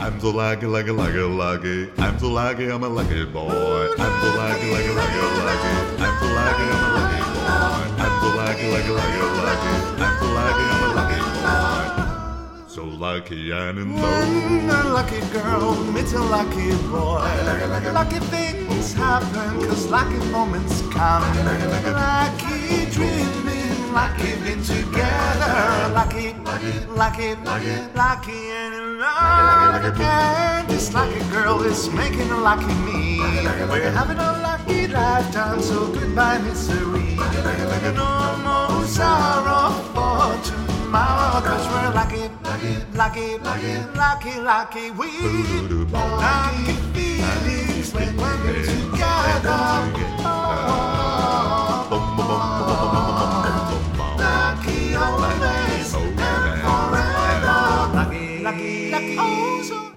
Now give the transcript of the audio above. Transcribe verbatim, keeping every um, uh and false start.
I'm so lucky, lucky, lucky, lucky. I'm so lucky, I'm a lucky boy. I'm so lucky, lucky, lucky, lucky. I'm so lucky, I'm a lucky boy. I'm so lucky, lucky, lucky, lucky. I'm so lucky, I'm a lucky boy. So lucky and in love. A lucky girl meets a lucky boy. Lucky things happen, cause lucky moments come. Lucky dreaming, lucky being together. Lucky, lucky, lucky and in love. And this lucky girl is making a lucky me. We're having a lucky lifetime, so goodbye misery. No more sorrow for tomorrow, cause we're lucky, lucky, lucky, lucky, lucky. We lucky feelings when we're together.